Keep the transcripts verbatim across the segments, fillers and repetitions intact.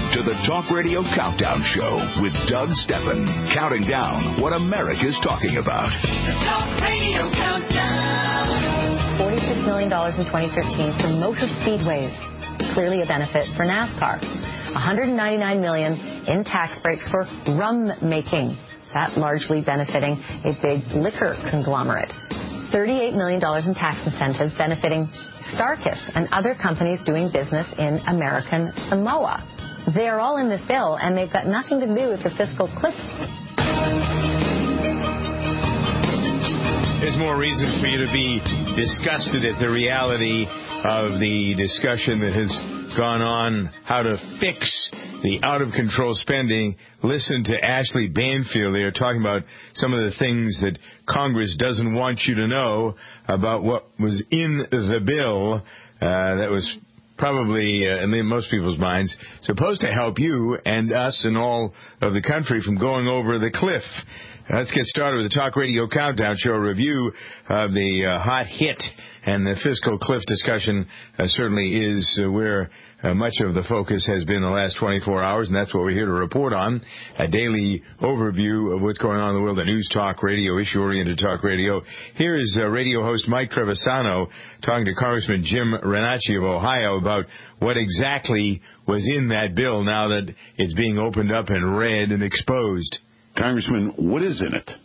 to the Talk Radio Countdown Show with Doug Steffen, counting down what America's talking about. The Talk Radio Countdown. forty-six million dollars in twenty thirteen for motor speedways. Clearly a benefit for NASCAR. one hundred ninety-nine million dollars in tax breaks for rum making. That largely benefiting a big liquor conglomerate. thirty-eight million dollars in tax incentives benefiting Starkist and other companies doing business in American Samoa. They're all in this bill, and they've got nothing to do with the fiscal cliff. There's more reason for you to be disgusted at the reality of the discussion that has gone on how to fix the out-of-control spending. Listen to Ashley Banfield. They are talking about some of the things that Congress doesn't want you to know about what was in the bill uh, that was probably, uh, in most people's minds, supposed to help you and us and all of the country from going over the cliff. Let's get started with the Talk Radio Countdown Show review of the uh, hot hit, and the fiscal cliff discussion uh, certainly is uh, where uh, much of the focus has been the last twenty-four hours, and that's what we're here to report on, a daily overview of what's going on in the world of news talk radio, issue-oriented talk radio. Here is uh, radio host Mike Trevisano talking to Congressman Jim Renacci of Ohio about what exactly was in that bill now that it's being opened up and read and exposed. Congressman, what is in it?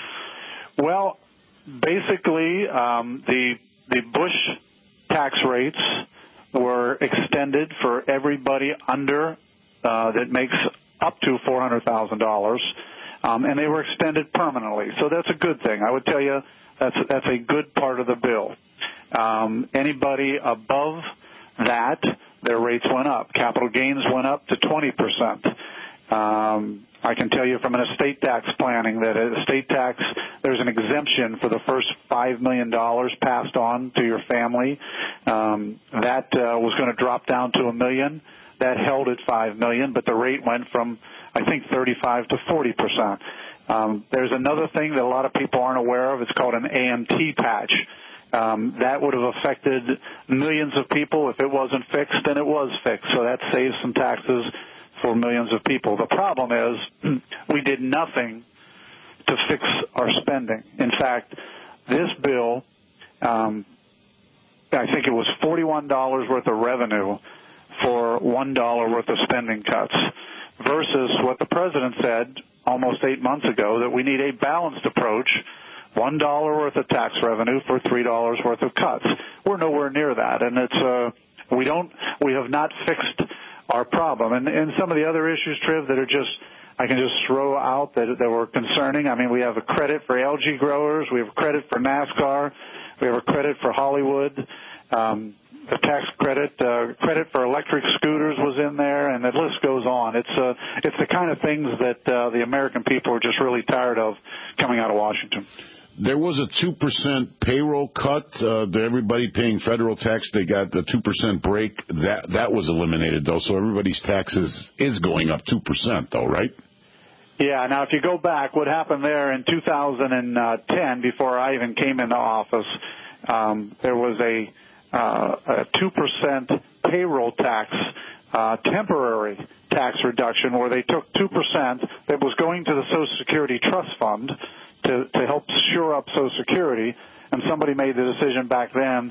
Well, basically, um, the the Bush tax rates were extended for everybody under uh, that makes up to four hundred thousand dollars, um, and they were extended permanently. So that's a good thing. I would tell you that's that's a good part of the bill. Um, anybody above that, their rates went up. Capital gains went up to twenty percent. Um, I can tell you from an estate tax planning that estate tax, there's an exemption for the first five million dollars passed on to your family. Um, that uh, was going to drop down to a million. That held at five million, but the rate went from, I think, thirty-five to forty percent. Um, there's another thing that a lot of people aren't aware of. It's called an A M T patch. Um, that would have affected millions of people if it wasn't fixed, and it was fixed. So that saves some taxes for millions of people. The problem is we did nothing to fix our spending. In fact, this bill, um, I think it was forty-one dollars worth of revenue for one dollar worth of spending cuts versus what the president said almost eight months ago, that we need a balanced approach, one dollar worth of tax revenue for three dollars worth of cuts. We're nowhere near that, and it's uh, we don't we have not fixed our problem. And, and some of the other issues, Triv, that are just, I can just throw out that, that were concerning. I mean, we have a credit for algae growers. We have a credit for NASCAR. We have a credit for Hollywood. Um, the tax credit, uh, credit for electric scooters was in there, and the list goes on. It's, uh, it's the kind of things that uh, the American people are just really tired of coming out of Washington. There was a two percent payroll cut uh, to everybody paying federal tax. They got the two percent break. That that was eliminated, though, so everybody's taxes is going up two percent, though, right? Yeah. Now, if you go back, what happened there in two thousand ten, before I even came into office, um, there was a, uh, a two percent payroll tax, uh, temporary tax reduction, where they took two percent that was going to the Social Security Trust Fund to, to help shore up Social Security, and somebody made the decision back then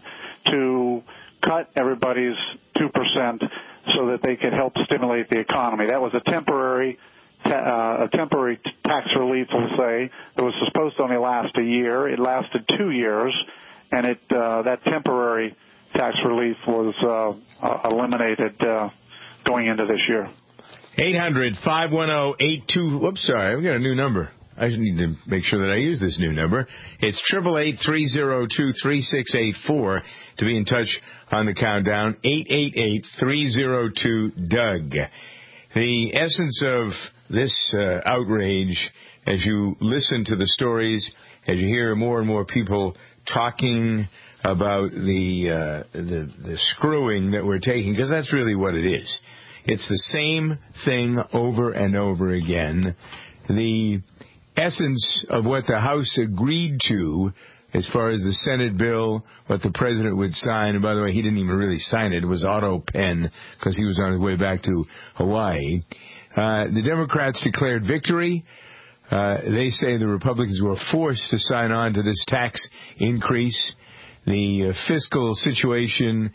to cut everybody's two percent so that they could help stimulate the economy. That was a temporary uh, a temporary tax relief, we'll say, that was supposed to only last a year. It lasted two years, and it uh, that temporary tax relief was uh, uh, eliminated uh, going into this year. eight hundred, five one zero, eight two, whoops, sorry, we got a new number. I need to make sure that I use this new number. It's eight eight eight, three zero two, three six eight four to be in touch on the countdown. eight eight eight, three zero two, D U G. The essence of this uh, outrage, as you listen to the stories, as you hear more and more people talking about the uh, the, the screwing that we're taking, because that's really what it is. It's the same thing over and over again. The essence of what the House agreed to as far as the Senate bill, what the president would sign. And by the way, he didn't even really sign it. It was auto pen because he was on his way back to Hawaii. Uh, the Democrats declared victory. Uh, they say the Republicans were forced to sign on to this tax increase. The uh, fiscal situation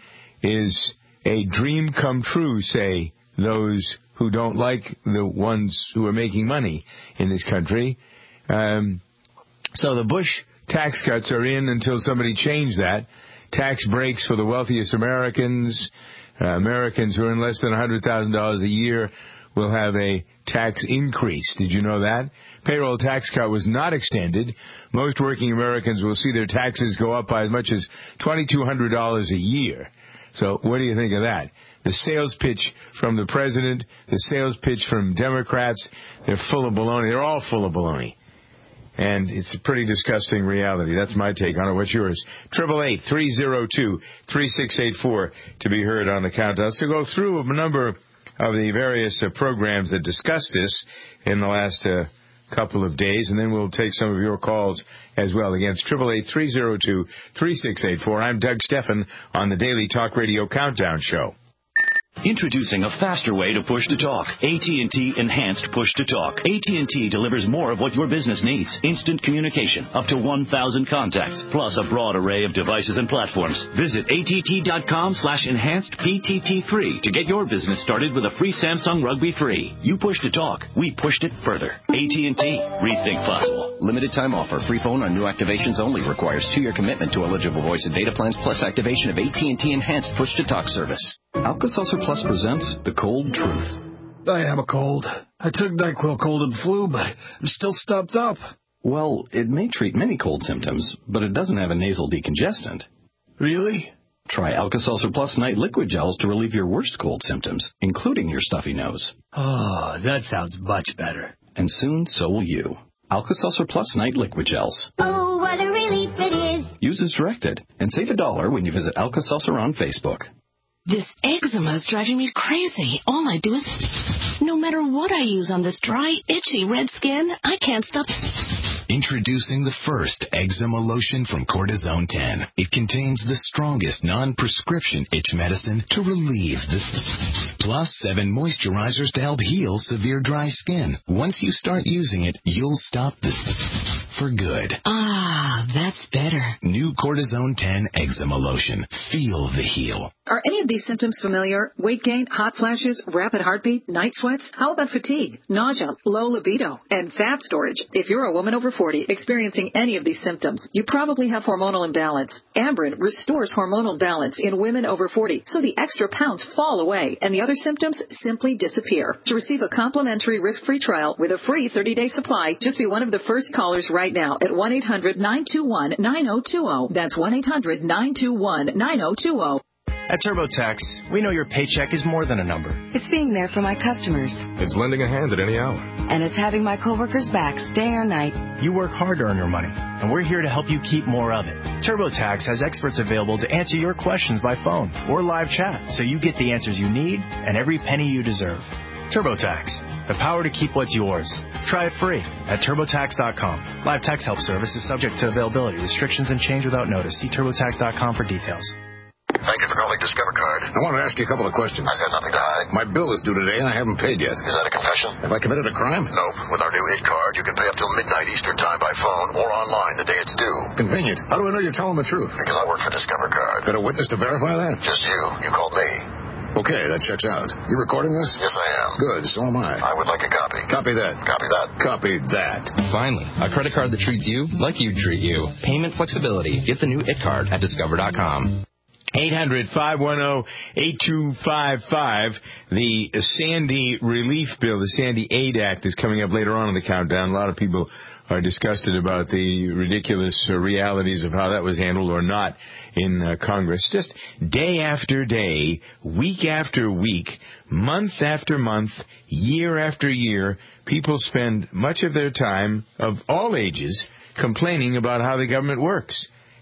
is a dream come true, say those who don't like the ones who are making money in this country. Um, so the Bush tax cuts are in until somebody changes that. Tax breaks for the wealthiest Americans. Uh, Americans who earn less than one hundred thousand dollars a year will have a tax increase. Did you know that? Payroll tax cut was not extended. Most working Americans will see their taxes go up by as much as two thousand two hundred dollars a year. So what do you think of that? The sales pitch from the president, the sales pitch from Democrats, they're full of baloney. They're all full of baloney. And it's a pretty disgusting reality. That's my take on it. What's yours? eight eight eight, three oh two, three six eight four to be heard on the countdown. So go through a number of the various uh, programs that discussed this in the last uh, couple of days, and then we'll take some of your calls as well against eight eight eight, three oh two, three six eight four. I'm Doug Steffen on the Daily Talk Radio Countdown Show. Introducing a faster way to push to talk. A T and T Enhanced Push to Talk. A T and T delivers more of what your business needs. Instant communication, up to one thousand contacts, plus a broad array of devices and platforms. Visit att.com slash enhanced PTT3 to get your business started with a free Samsung Rugby three. You push to talk, we pushed it further. A T and T. Rethink possible. Limited time offer. Free phone on new activations only. Requires two-year commitment to eligible voice and data plans plus activation of A T and T Enhanced Push to Talk service. Alka-Seltzer Plus presents The Cold Truth. I have a cold. I took NyQuil cold and flu, but I'm still stuffed up. Well, it may treat many cold symptoms, but it doesn't have a nasal decongestant. Really? Try Alka-Seltzer Plus Night Liquid Gels to relieve your worst cold symptoms, including your stuffy nose. Oh, that sounds much better. And soon, so will you. Alka-Seltzer Plus Night Liquid Gels. Oh, what a relief it is. Use as directed, and save a dollar when you visit Alka-Seltzer on Facebook. This eczema is driving me crazy. All I do is, no matter what I use on this dry, itchy red skin, I can't stop. Introducing the first eczema lotion from Cortisone ten. It contains the strongest non-prescription itch medicine to relieve the plus seven moisturizers to help heal severe dry skin. Once you start using it, you'll stop the for good. Ah, that's better. New Cortisone ten eczema lotion. Feel the heal. Are any of these symptoms familiar? Weight gain, hot flashes, rapid heartbeat, night sweats? How about fatigue, nausea, low libido, and fat storage? If you're a woman over forty experiencing any of these symptoms, you probably have hormonal imbalance. Ambren restores hormonal balance in women over forty, so the extra pounds fall away and the other symptoms simply disappear. To receive a complimentary risk-free trial with a free thirty-day supply, just be one of the first callers right now at one eight hundred nine two one nine zero two zero. That's one eight hundred nine two one nine zero two zero. At TurboTax, we know your paycheck is more than a number. It's being there for my customers. It's lending a hand at any hour. And it's having my coworkers' backs day or night. You work hard to earn your money, and we're here to help you keep more of it. TurboTax has experts available to answer your questions by phone or live chat, so you get the answers you need and every penny you deserve. TurboTax, the power to keep what's yours. Try it free at TurboTax dot com. Live tax help service is subject to availability, restrictions, and change without notice. See TurboTax dot com for details. Thank you for calling Discover Card. I want to ask you a couple of questions. I've got nothing to hide. My bill is due today, and I haven't paid yet. Is that a confession? Have I committed a crime? Nope. With our new It Card, you can pay up till midnight Eastern Time by phone or online the day it's due. Convenient. How do I know you're telling the truth? Because I work for Discover Card. Got a witness to verify that? Just you. You called me. Okay, that checks out. You recording this? Yes, I am. Good, so am I. I would like a copy. Copy that. Copy that. Copy that. Finally, a credit card that treats you like you'd treat you. Payment flexibility. Get the new It Card at Discover dot com. eight hundred, five one zero, eight two five five. The Sandy Relief Bill, the Sandy Aid Act, is coming up later on in the countdown. A lot of people are disgusted about the ridiculous uh, realities of how that was handled or not in uh, Congress. Just day after day, week after week, month after month, year after year, people spend much of their time, of all ages, complaining about how the government works.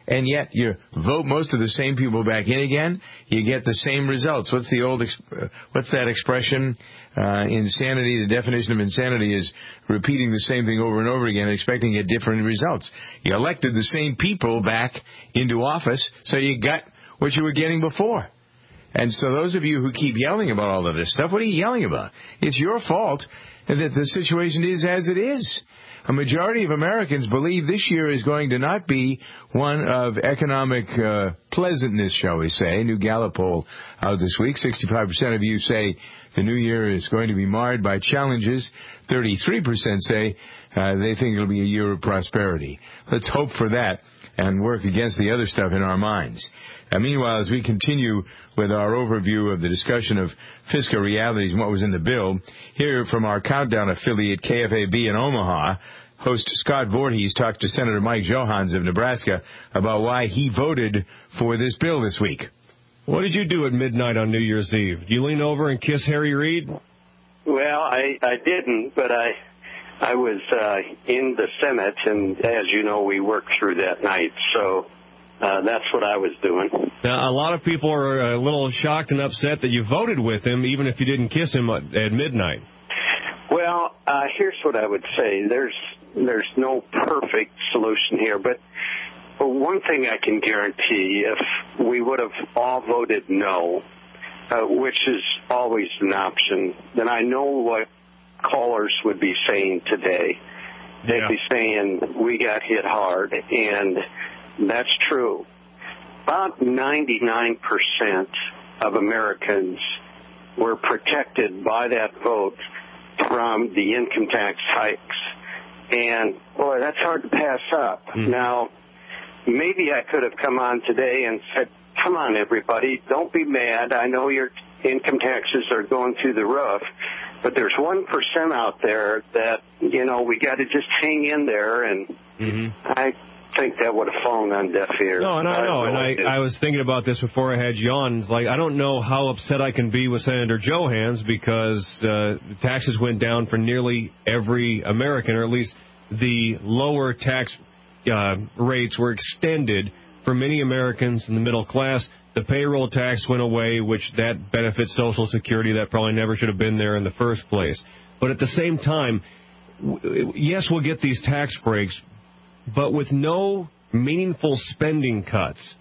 and yet you vote most of the same people back in again, you get the same results. What's the old, uh, what's that expression? Uh, insanity, the definition of insanity is repeating the same thing over and over again, expecting to get different results. You elected the same people back into office, so you got what you were getting before. And so those of you who keep yelling about all of this stuff, what are you yelling about? It's your fault that the situation is as it is. A majority of Americans believe this year is going to not be one of economic uh, pleasantness, shall we say. New Gallup poll out this week. sixty-five percent of you say the new year is going to be marred by challenges. thirty-three percent say uh, they think it'll be a year of prosperity. Let's hope for that and work against the other stuff in our minds. Uh, meanwhile, as we continue with our overview of the discussion of fiscal realities and what was in the bill, here from our Countdown affiliate, K F A B in Omaha, host Scott Voorhees talked to Senator Mike Johanns of Nebraska about why he voted for this bill this week. What did you do at midnight on New Year's Eve? Did you lean over and kiss Harry Reid? Well, I, I didn't, but I I was uh, in the Senate, and as you know, we worked through that night, so uh, that's what I was doing. Now, a lot of people are a little shocked and upset that you voted with him, even if you didn't kiss him at, at midnight. Well, uh, here's what I would say. There's there's no perfect solution here, but one thing I can guarantee, if we would have all voted no, uh, which is always an option, then I know what callers would be saying today. They'd yeah. be saying, we got hit hard, and that's true. About ninety-nine percent of Americans were protected by that vote from the income tax hikes. And, boy, that's hard to pass up. Mm. Now, maybe I could have come on today and said, come on, everybody, don't be mad. I know your income taxes are going through the roof, but there's one percent out there that, you know, we got to just hang in there, and mm-hmm. I think that would have fallen on deaf ears. No, and I know, and I, I was thinking about this before I had you on. It's like, I don't know how upset I can be with Senator Johanns because uh, taxes went down for nearly every American, or at least the lower tax uh, rates were extended for many Americans in the middle class. The payroll tax went away, which that benefits Social Security. That probably never should have been there in the first place. But at the same time, w- yes, we'll get these tax breaks, but with no meaningful spending cuts,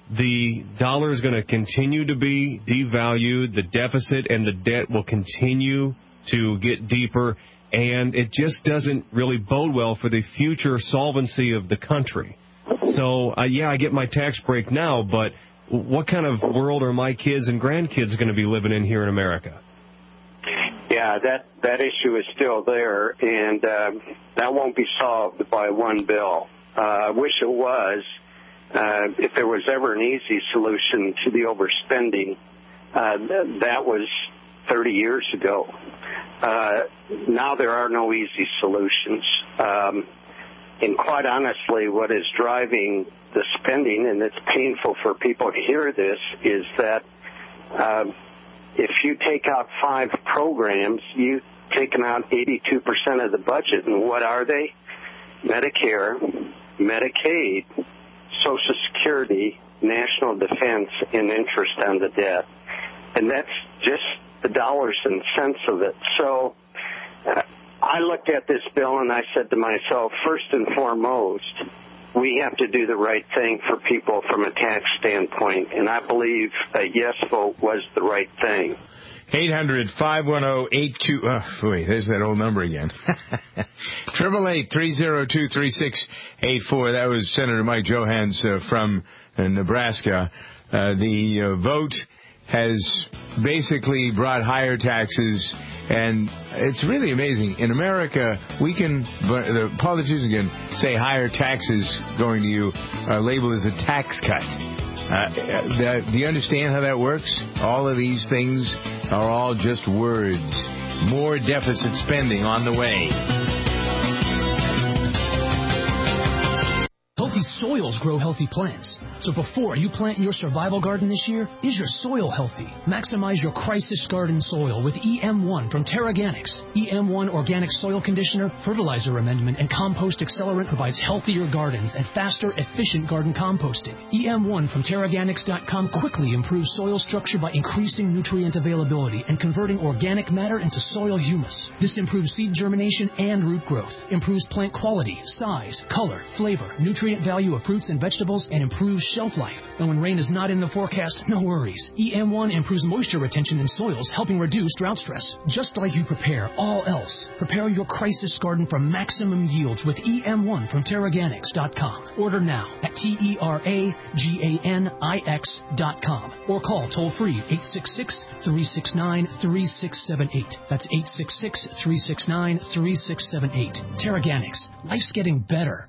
the dollar is going to continue to be devalued. The deficit and the debt will continue to get deeper, and it just doesn't really bode well for the future solvency of the country. So, uh, yeah, I get my tax break now, but what kind of world are my kids and grandkids going to be living in here in America? Yeah, that, that issue is still there, and uh, that won't be solved by one bill. Uh, I wish it was. Uh, if there was ever an easy solution to the overspending, uh, th- that was thirty years ago. Uh, now there are no easy solutions. Um, and quite honestly, what is driving the spending, and it's painful for people to hear this, is that uh, if you take out five programs, you've taken out eighty-two percent of the budget. And what are they? Medicare, Medicaid, Social Security, national defense, and interest on the debt. And that's just the dollars and cents of it. So uh, I looked at this bill and I said to myself, first and foremost, we have to do the right thing for people from a tax standpoint. And I believe a yes vote was the right thing. eight hundred, five one zero, eight two Oh, wait, there's that old number again. Triple eight, three zero two, three six eight four That was Senator Mike Johanns uh, from uh, Nebraska. Uh, the uh, vote has basically brought higher taxes, and it's really amazing. In America, we can, the politicians can say higher taxes going to you are labeled as a tax cut. Uh, that, do you understand how that works? All of these things are all just words. More deficit spending on the way. Healthy Soils grow healthy plants. So before you plant your survival garden this year, is your soil healthy? Maximize your crisis garden soil with E M one from Terraganics. E M one Organic Soil Conditioner, Fertilizer Amendment, and Compost Accelerant provides healthier gardens and faster, efficient garden composting. E M one from Terraganics dot com quickly improves soil structure by increasing nutrient availability and converting organic matter into soil humus. This improves seed germination and root growth, improves plant quality, size, color, flavor, nutrient value of fruits and vegetables, and improves shelf life. And when rain is not in the forecast, no worries. E M one improves moisture retention in soils, helping reduce drought stress. Just like you prepare all else, prepare your crisis garden for maximum yields with E M one from Terraganics dot com. Order now at T E R A G A N I X dot com or call toll-free eight six six, three six nine, three six seven eight. That's eight six six, three six nine, three six seven eight. Terraganics. Life's getting better.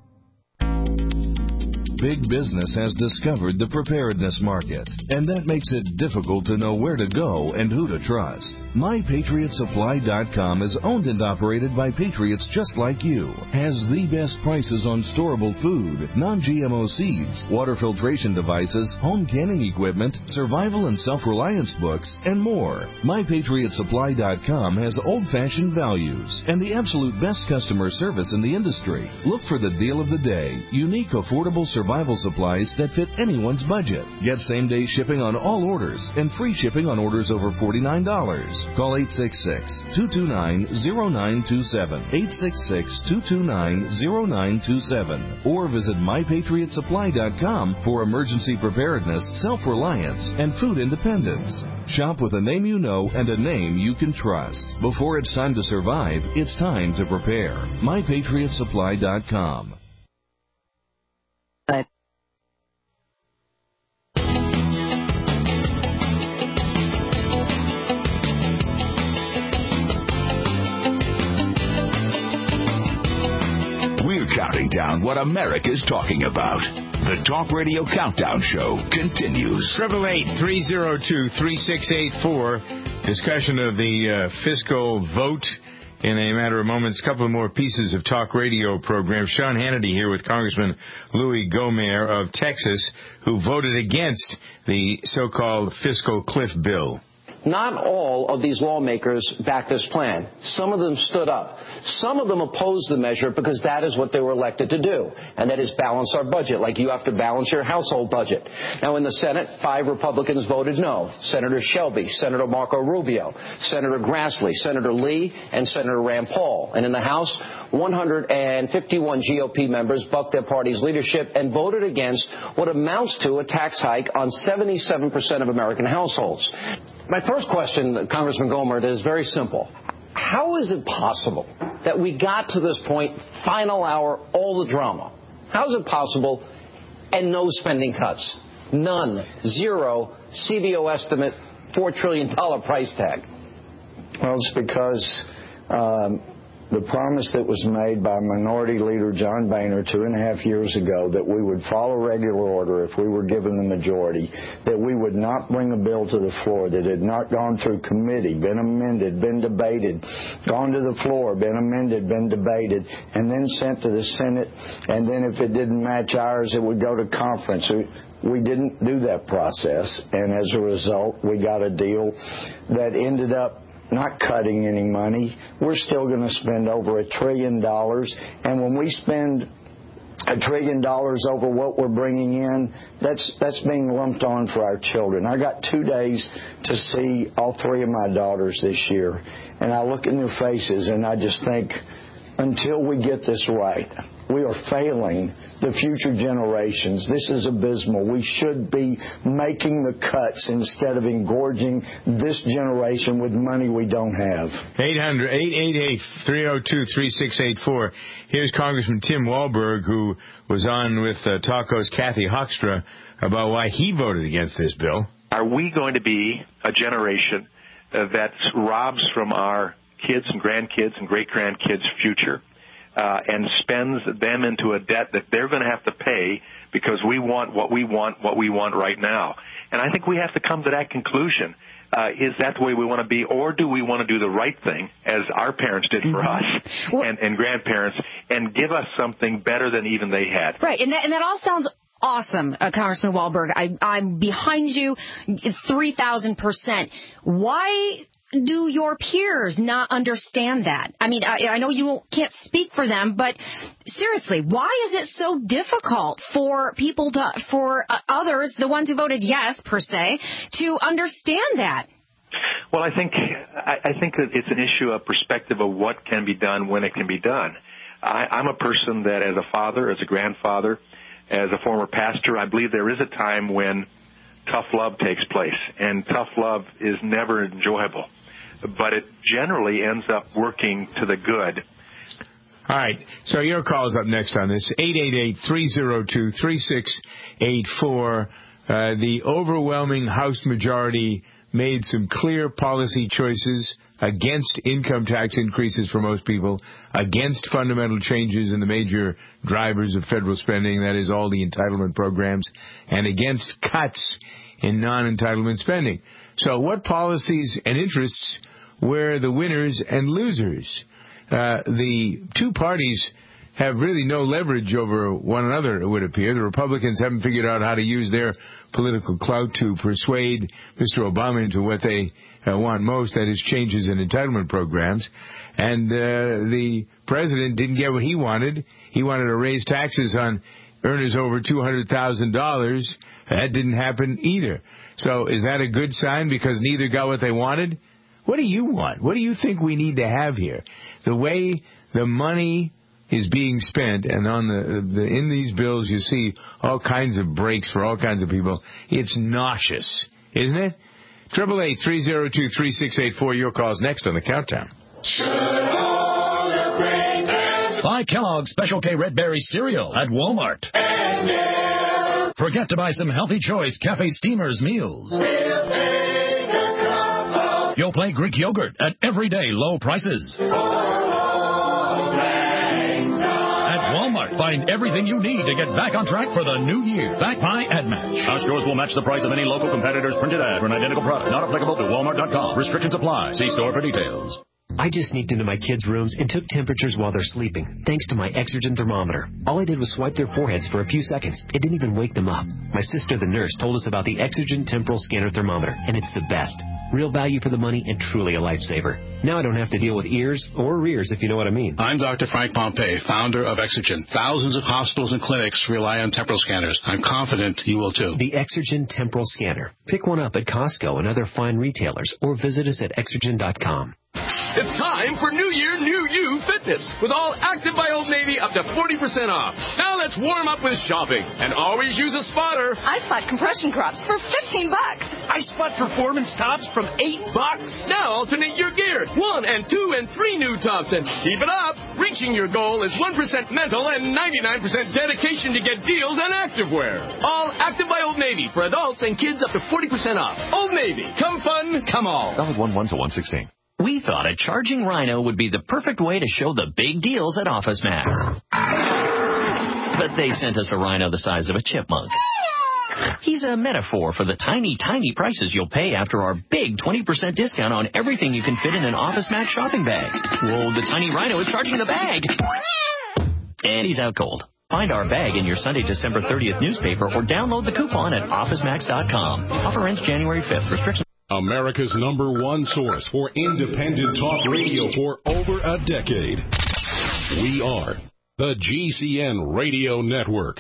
Big business has discovered the preparedness market, and that makes it difficult to know where to go and who to trust. My Patriot Supply dot com is owned and operated by patriots just like you, has the best prices on storable food, non-G M O seeds, water filtration devices, home canning equipment, survival and self-reliance books, and more. My Patriot Supply dot com has old-fashioned values and the absolute best customer service in the industry. Look for the deal of the day, unique, affordable survival Survival supplies that fit anyone's budget. Get same-day shipping on all orders and free shipping on orders over forty-nine dollars. Call eight six six, two two nine, zero nine two seven, eight six six, two two nine, zero nine two seven, or visit My Patriot Supply dot com for emergency preparedness, self-reliance, and food independence. Shop with a name you know and a name you can trust. Before it's time to survive, it's time to prepare. My Patriot Supply dot com. We're counting down what America's talking about. The Talk Radio Countdown Show continues. Triple eight three zero two three six eight four. Discussion of the uh, fiscal vote in a matter of moments. A couple of more pieces of talk radio programs. Sean Hannity here with Congressman Louis Gohmert of Texas, who voted against the so-called fiscal cliff bill. Not all of these lawmakers backed this plan. Some of them stood up. Some of them opposed the measure because that is what they were elected to do, and that is balance our budget, like you have to balance your household budget. Now, in the Senate, five Republicans voted no. Senator Shelby, Senator Marco Rubio, Senator Grassley, Senator Lee, and Senator Rand Paul. And in the House, one hundred fifty-one G O P members bucked their party's leadership and voted against what amounts to a tax hike on seventy-seven percent of American households. My first question, Congressman Gohmert, is very simple. How is it possible that we got to this point, final hour, all the drama? How is it possible and no spending cuts? None. Zero. C B O estimate, four trillion dollars price tag. Well, it's because um, the promise that was made by Minority Leader John Boehner two and a half years ago that we would follow regular order if we were given the majority, that we would not bring a bill to the floor that had not gone through committee, been amended, been debated, gone to the floor, been amended, been debated, and then sent to the Senate, and then if it didn't match ours, it would go to conference. We didn't do that process, and as a result, we got a deal that ended up not cutting any money. We're still going to spend over a trillion dollars. And when we spend a trillion dollars over what we're bringing in, that's that's being lumped on for our children. I got two days to see all three of my daughters this year. And I look in their faces and I just think, until we get this right, we are failing the future generations. This is abysmal. We should be making the cuts instead of engorging this generation with money we don't have. eight hundred, eight eight eight, three oh two, three six eight four. Here's Congressman Tim Walberg, who was on with uh, Talk host Kathy Hoekstra about why he voted against this bill. Are we going to be a generation uh, that robs from our kids and grandkids and great-grandkids' future uh, and spends them into a debt that they're going to have to pay because we want what we want, what we want right now? And I think we have to come to that conclusion. Uh, is that the way we want to be, or do we want to do the right thing, as our parents did for us and, and grandparents, and give us something better than even they had. Right, and that, and that all sounds awesome, uh, Congressman Wahlberg. I, I'm behind you three thousand percent. Why do your peers not understand that? I mean, I, I know you can't speak for them, but seriously, why is it so difficult for people to, for uh, others, the ones who voted yes, per se, to understand that? Well, I think I, I think that it's an issue of perspective of what can be done when it can be done. I, I'm a person that, as a father, as a grandfather, as a former pastor, I believe there is a time when tough love takes place, and tough love is never enjoyable, but it generally ends up working to the good. All right, so your call is up next on this, eight eight eight, three oh two, three six eight four. Uh, the overwhelming House majority made some clear policy choices against income tax increases for most people, against fundamental changes in the major drivers of federal spending, that is all the entitlement programs, and against cuts in non-entitlement spending. So what policies and interests were the winners and losers? Uh, the two parties have really no leverage over one another, it would appear. The Republicans haven't figured out how to use their political clout to persuade Mister Obama into what they uh, want most, that is changes in entitlement programs. And uh, the president didn't get what he wanted. He wanted to raise taxes on earners over two hundred thousand dollars. That didn't happen either. So is that a good sign because neither got what they wanted? What do you want? What do you think we need to have here? The way the money is being spent, and on the, the in these bills you see all kinds of breaks for all kinds of people. It's nauseous, isn't it? Triple eight three zero two three six eight four. Your call's next on the countdown. Buy Kellogg's Special K Red Berry cereal at Walmart. And forget to buy some Healthy Choice Cafe Steamers meals. You'll play Greek yogurt at everyday low prices. Walmart. Find everything you need to get back on track for the new year. Back by AdMatch. Our stores will match the price of any local competitor's printed ad for an identical product. Not applicable to Walmart dot com. Restrictions apply. See store for details. I just sneaked into my kids' rooms and took temperatures while they're sleeping, thanks to my Exergen thermometer. All I did was swipe their foreheads for a few seconds. It didn't even wake them up. My sister, the nurse, told us about the Exergen temporal scanner thermometer, and it's the best. Real value for the money and truly a lifesaver. Now I don't have to deal with ears or rears, if you know what I mean. I'm Doctor Frank Pompey, founder of Exergen. Thousands of hospitals and clinics rely on temporal scanners. I'm confident you will too. The Exergen temporal scanner. Pick one up at Costco and other fine retailers, or visit us at exergen dot com. It's time for New Year, New You Fitness, with all Active by Old Navy up to forty percent off. Now let's warm up with shopping, and always use a spotter. I spot compression crops for fifteen bucks. I spot performance tops from eight bucks. Now alternate your gear, one and two and three new tops, and keep it up. Reaching your goal is one percent mental and ninety-nine percent dedication to get deals on activewear. All Active by Old Navy for adults and kids up to forty percent off. Old Navy, come fun, come all. Valid one one to one sixteen. We thought a charging Rhino would be the perfect way to show the big deals at OfficeMax. But they sent us a Rhino the size of a chipmunk. He's a metaphor for the tiny, tiny prices you'll pay after our big twenty percent discount on everything you can fit in an OfficeMax shopping bag. Whoa, the tiny Rhino is charging the bag. And he's out cold. Find our bag in your Sunday, December thirtieth newspaper or download the coupon at office max dot com. Offer ends January fifth. Restrictions. America's number one source for independent talk radio for over a decade. We are the G C N Radio Network.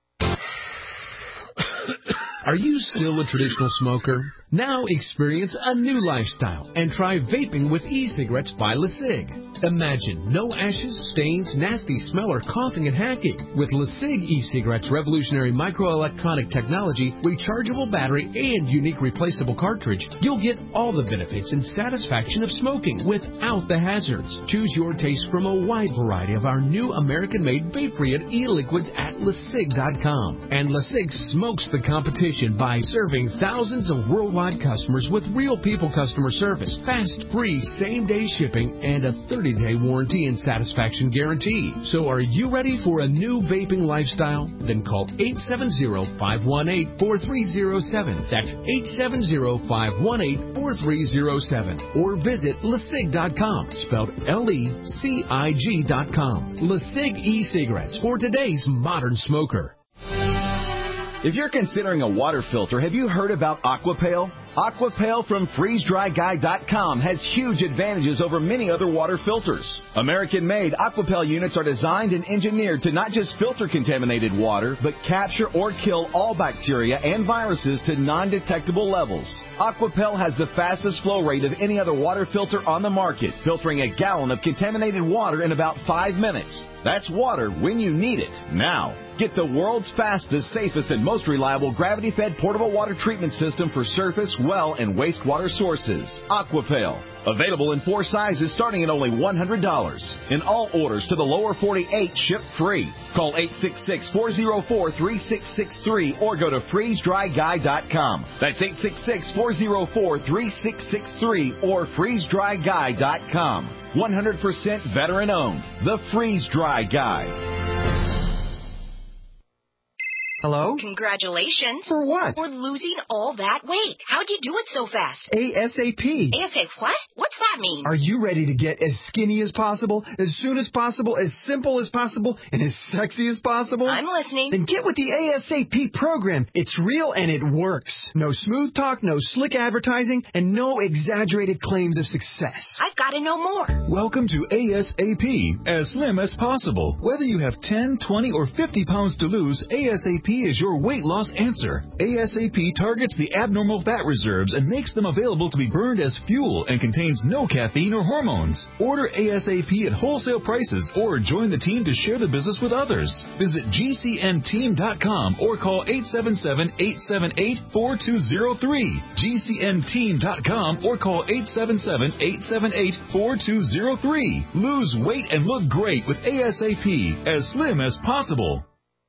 Are you still a traditional smoker? Now experience a new lifestyle and try vaping with e-cigarettes by LeSig. Imagine no ashes, stains, nasty smell, or coughing and hacking. With LeSig e-cigarettes' revolutionary microelectronic technology, rechargeable battery, and unique replaceable cartridge, you'll get all the benefits and satisfaction of smoking without the hazards. Choose your taste from a wide variety of our new American-made vape-free e-liquids at LeSig dot com. And LeSig smokes the competition by serving thousands of worldwide worldwide customers with real people customer service, fast, free, same-day shipping, and a thirty-day warranty and satisfaction guarantee. So are you ready for a new vaping lifestyle? Then call eight seven zero, five one eight, four three zero seven. That's eight seven zero, five one eight, four three zero seven. Or visit lecig dot com, spelled L E C I G dot com. LeCig e-cigarettes for today's modern smoker. If you're considering a water filter, have you heard about Aquapale? Aquapale from freeze dry guy dot com has huge advantages over many other water filters. American-made Aquapale units are designed and engineered to not just filter contaminated water, but capture or kill all bacteria and viruses to non-detectable levels. Aquapale has the fastest flow rate of any other water filter on the market, filtering a gallon of contaminated water in about five minutes. That's water when you need it, now. Get the world's fastest, safest, and most reliable gravity-fed portable water treatment system for surface, well, and wastewater sources. Aquapale. Available in four sizes starting at only one hundred dollars. And all orders to the lower forty-eight ship free. Call eight six six, four zero four, three six six three or go to freeze dry guy dot com. That's eight six six, four zero four, three six six three or freeze dry guy dot com. one hundred percent veteran owned. The Freeze Dry Guy. Hello? Congratulations. For what? For losing all that weight. How'd you do it so fast? ASAP. ASAP what? What's that mean? Are you ready to get as skinny as possible, as soon as possible, as simple as possible, and as sexy as possible? I'm listening. Then get with the ASAP program. It's real and it works. No smooth talk, no slick advertising, and no exaggerated claims of success. I've got to know more. Welcome to ASAP, as slim as possible. Whether you have ten, twenty, or fifty pounds to lose, ASAP is your weight loss answer. ASAP targets the abnormal fat reserves and makes them available to be burned as fuel and contains no caffeine or hormones. Order ASAP at wholesale prices or join the team to share the business with others. Visit G C N team dot com or call eight seven seven, eight seven eight, four two zero three. G C N team dot com or call eight seven seven, eight seven eight, four two zero three. Lose weight and look great with ASAP, as slim as possible.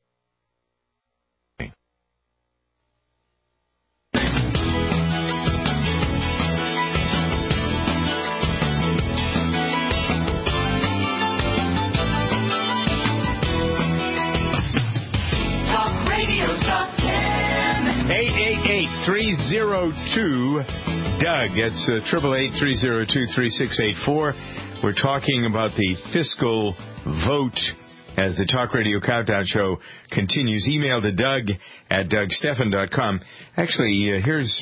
eight eight eight, three oh two, Doug. That's uh, eight eight eight, three oh two, three six eight four. We're talking about the fiscal vote as the Talk Radio Countdown Show continues. Email to Doug at Doug Stephan dot com. Actually, uh, here's,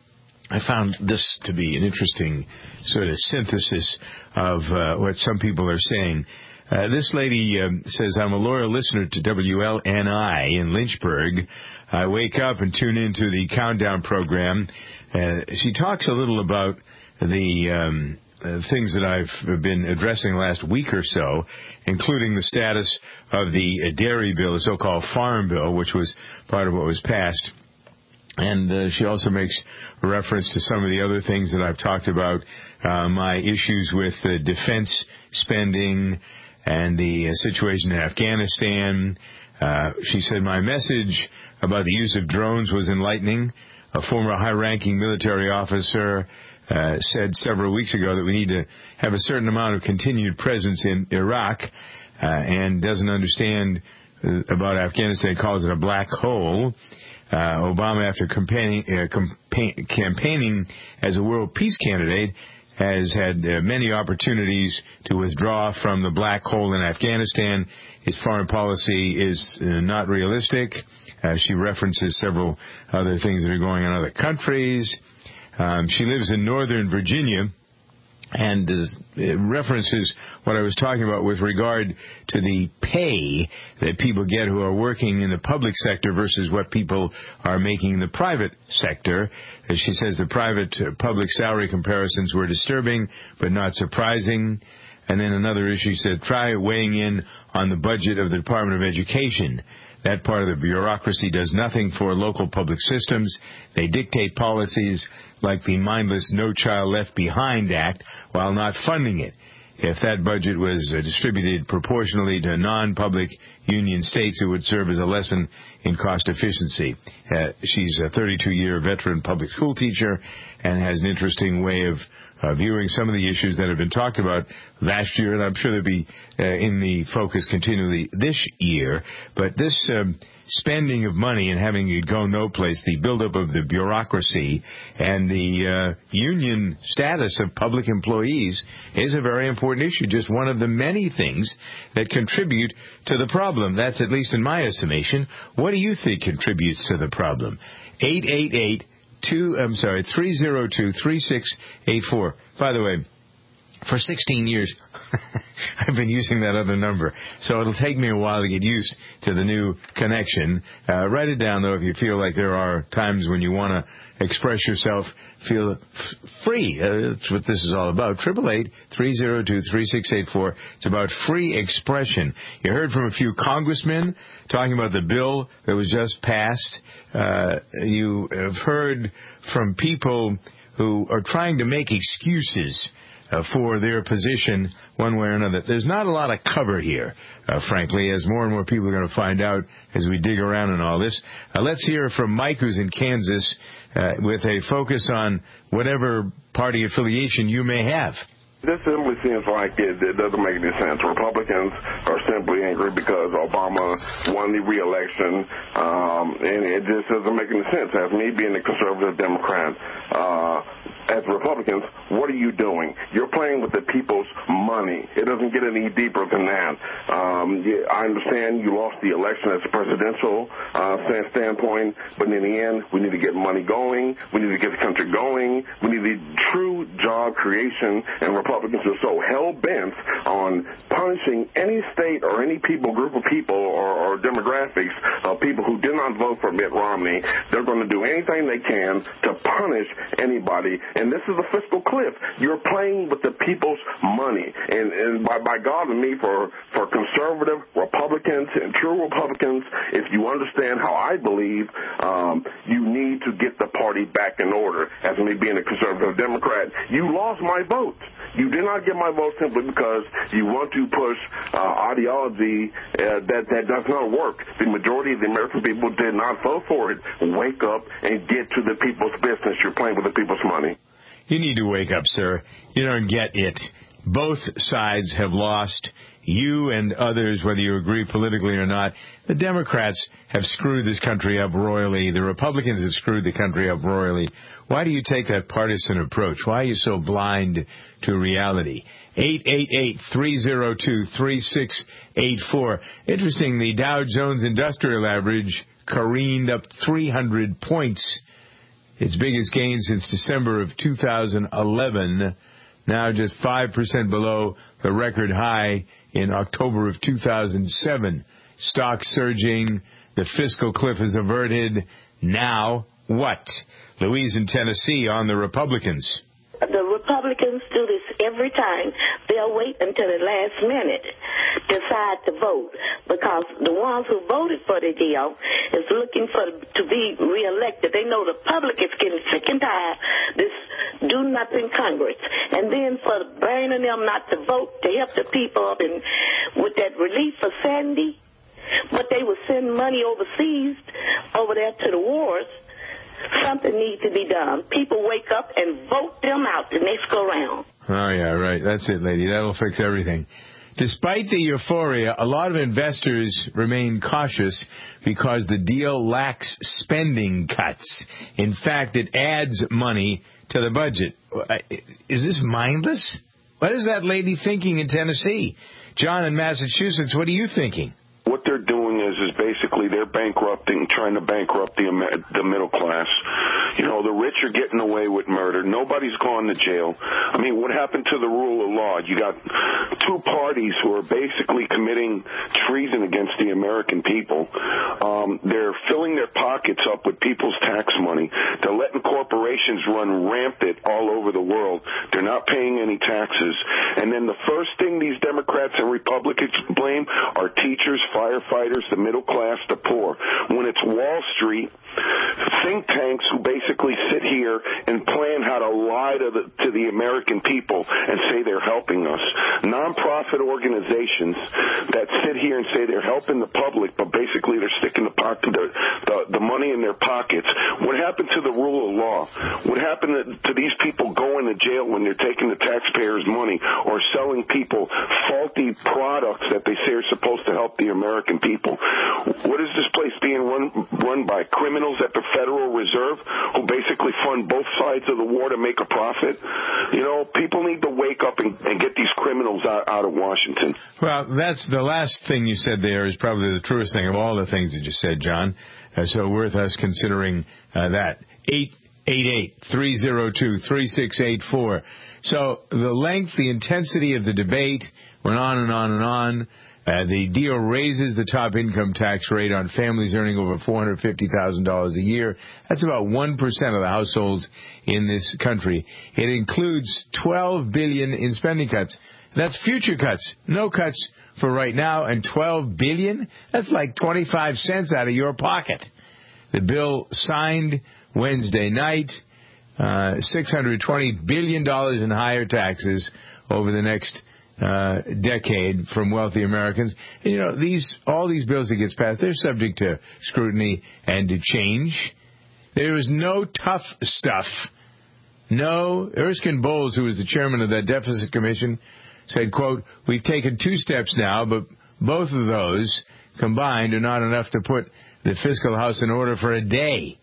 I found this to be an interesting sort of synthesis of uh, what some people are saying. Uh, this lady um, says, I'm a loyal listener to W L N I in Lynchburg. I wake up and tune into the Countdown program. Uh, she talks a little about the um, uh, things that I've been addressing last week or so, including the status of the uh, dairy bill, the so-called farm bill, which was part of what was passed. And uh, she also makes reference to some of the other things that I've talked about, uh, my issues with uh, defense spending and the uh, situation in Afghanistan. Uh, she said my message about the use of drones was enlightening. A former high-ranking military officer uh, said several weeks ago that we need to have a certain amount of continued presence in Iraq uh, and doesn't understand uh, about Afghanistan, calls it a black hole. Uh, Obama, after campaigning, uh, campaign, campaigning as a world peace candidate, has had uh, many opportunities to withdraw from the black hole in Afghanistan. His foreign policy is uh, not realistic. Uh, she references several other things that are going on in other countries. Um, she lives in Northern Virginia and uh, references what I was talking about with regard to the pay that people get who are working in the public sector versus what people are making in the private sector. As she says, the private uh, public salary comparisons were disturbing but not surprising. And then another issue said, try weighing in on the budget of the Department of Education. That part of the bureaucracy does nothing for local public systems. They dictate policies like the mindless No Child Left Behind Act while not funding it. If that budget was uh, distributed proportionally to non-public union states. It would serve as a lesson in cost efficiency. Uh, she's a thirty-two-year veteran public school teacher and has an interesting way of uh, viewing some of the issues that have been talked about last year, and I'm sure they'll be uh, in the focus continually this year. But this um, spending of money and having it go no place, the buildup of the bureaucracy and the uh, union status of public employees is a very important issue, just one of the many things that contribute to the problem. That's at least in my estimation. What do you think contributes to the problem? eight eight eight two, I'm sorry, three oh two, three six eight four. By the way, for sixteen years, I've been using that other number, so it'll take me a while to get used to the new connection. Uh, write it down, though, if you feel like there are times when you want to express yourself, feel f- free. Uh, that's what this is all about. eight eight eight, three oh two, three six eight four. It's about free expression. You heard from a few congressmen talking about the bill that was just passed. Uh, you have heard from people who are trying to make excuses Uh, for their position one way or another. There's not a lot of cover here, uh, frankly, as more and more people are going to find out as we dig around in all this. Uh, let's hear from Mike, who's in Kansas, uh, with a focus on whatever party affiliation you may have. This simply seems like it, it doesn't make any sense. Republicans are simply angry because Obama won the re-election, um, and it just doesn't make any sense. As me being a conservative Democrat, uh, as Republicans, what are you doing? You're playing with the people's money. It doesn't get any deeper than that. Um, yeah, I understand you lost the election as a presidential uh, standpoint, but in the end, we need to get money going. We need to get the country going. We need the true job creation, and Republicans are so hell-bent on punishing any state or any people, group of people or, or demographics of people who did not vote for Mitt Romney. They're going to do anything they can to punish anybody. And this is a fiscal cliff. You're playing with the people's money. And, and by, by God and me, for, for conservative Republicans and true Republicans, if you understand how I believe, um, you need to get the party back in order. As me being a conservative Democrat, you lost my vote. You did not get my vote simply because you want to push uh, ideology uh, that, that does not work. The majority of the American people did not vote for it. Wake up and get to the people's business. You're playing with the people's money. You need to wake up, sir. You don't get it. Both sides have lost. You and others, whether you agree politically or not, the Democrats have screwed this country up royally. The Republicans have screwed the country up royally. Why do you take that partisan approach? Why are you so blind to reality? eight eight eight, three oh two, three six eight four. Interesting, the Dow Jones Industrial Average careened up three hundred points. Its biggest gain since December of two thousand eleven. Now just five percent below the record high in October of two thousand seven. Stocks surging. The fiscal cliff is averted. Now what? Louise in Tennessee on the Republicans. The Republicans do this every time. They'll wait until the last minute to decide to vote, because the ones who voted for the deal is looking for to be reelected. They know the public is getting sick and tired of this do-nothing Congress. And then for burning them not to vote to help the people up in, with that relief for Sandy, but they would send money overseas over there to the wars. Something needs to be done. People wake up and vote them out the next go round. Oh, yeah, right. That's it, lady. That'll fix everything. Despite the euphoria, a lot of investors remain cautious because the deal lacks spending cuts. In fact, it adds money to the budget. Is this mindless? What is that lady thinking in Tennessee? John in Massachusetts, what are you thinking? What they're doing is is basically they're bankrupting, trying to bankrupt the the middle class. You know, the rich are getting away with murder. Nobody's gone to jail. I mean, what happened to the rule of law? You got two parties who are basically committing treason against the American people. Um, they're filling their pockets up with people's tax money. They're letting corporations run rampant all over the world. They're not paying any taxes. And then the first thing these Democrats and Republicans blame are teachers, firefighters, the middle class, the poor. When it's Wall Street, think tanks who basically sit here here and plan how to lie to the, to the American people and say they're helping us. Nonprofit organizations that sit here and say they're helping the public, but basically they're sticking the, pocket, the, the, the money in their pockets. What happened to the rule of law? What happened to, to these people going to jail when they're taking the taxpayers' money or selling people faulty products that they say are supposed to help the American people? What is this place being run, run by? Criminals at the Federal Reserve who basically fund both sides of the war to make a profit? You know, people need to wake up and, and get these criminals out, out of Washington. Well, that's the last thing you said there is probably the truest thing of all the things that you said, John. Uh, so worth us considering uh, that. eight eight eight, three oh two, three six eight four. So the length, the intensity of the debate went on and on and on. Uh, the deal raises the top income tax rate on families earning over four hundred fifty thousand dollars a year. That's about one percent of the households in this country. It includes twelve billion dollars in spending cuts. That's future cuts. No cuts for right now. And twelve billion dollars? That's like twenty-five cents out of your pocket. The bill signed Wednesday night. Uh, six hundred twenty billion dollars in higher taxes over the next Uh, decade from wealthy Americans. And, you know, these all these bills that gets passed, they're subject to scrutiny and to change. There was no tough stuff. No, Erskine Bowles, who was the chairman of that deficit commission, said, quote, "We've taken two steps now, but both of those combined are not enough to put the fiscal house in order for a day."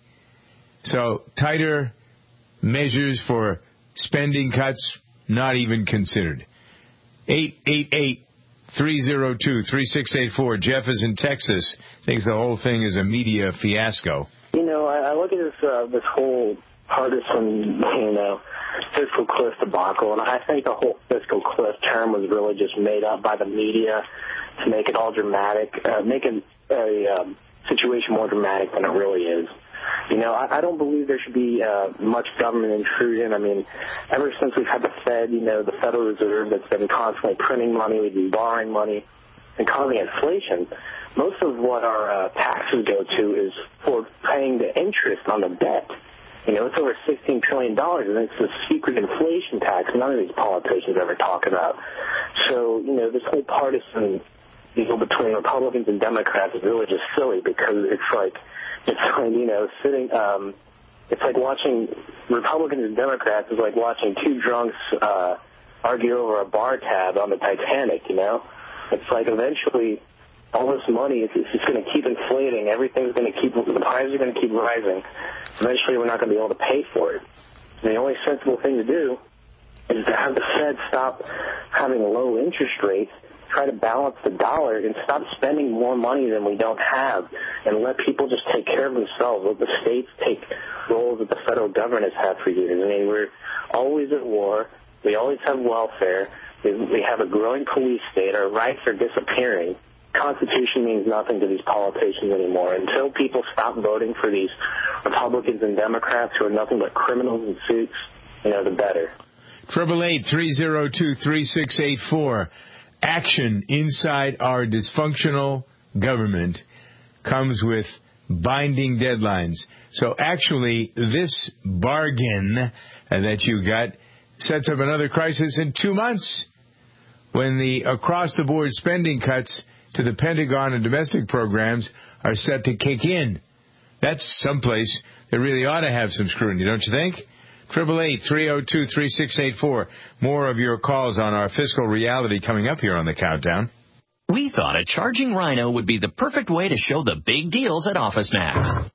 So tighter measures for spending cuts, not even considered. eight eight eight, three oh two, three six eight four. Jeff is in Texas. Thinks the whole thing is a media fiasco. You know, I, I look at this uh, this whole partisan, you know, fiscal cliff debacle, and I think the whole fiscal cliff term was really just made up by the media to make it all dramatic, uh, make a, a um, situation more dramatic than it really is. You know, I, I don't believe there should be uh, much government intrusion. I mean, ever since we've had the Fed, you know, the Federal Reserve that's been constantly printing money, we've been borrowing money and causing inflation. Most of what our uh, taxes go to is for paying the interest on the debt. You know, it's over sixteen trillion dollars, and it's a secret inflation tax none of these politicians ever talk about. So, you know, this whole partisan deal between Republicans and Democrats is really just silly because it's like, It's like, you know, sitting, um, it's like watching Republicans and Democrats is like watching two drunks uh, argue over a bar tab on the Titanic, you know? It's like eventually all this money, it's, it's just going to keep inflating. Everything's going to keep, the prices are going to keep rising. Eventually we're not going to be able to pay for it. And the only sensible thing to do is to have the Fed stop having low interest rates, try to balance the dollar, and stop spending more money than we don't have, and let people just take care of themselves. Let the states take roles that the federal government has had for years. I mean, we're always at war. We always have welfare. We have a growing police state. Our rights are disappearing. Constitution means nothing to these politicians anymore. Until people stop voting for these Republicans and Democrats who are nothing but criminals in suits, you know, the better. Triple eight three zero two three six eight four. Action inside our dysfunctional government comes with binding deadlines. So actually, this bargain that you got sets up another crisis in two months when the across-the-board spending cuts to the Pentagon and domestic programs are set to kick in. That's someplace that really ought to have some scrutiny, don't you think? Triple eight three oh two three six eight four. More of your calls on our fiscal reality coming up here on the countdown. We thought a charging Rhino would be the perfect way to show the big deals at OfficeMax.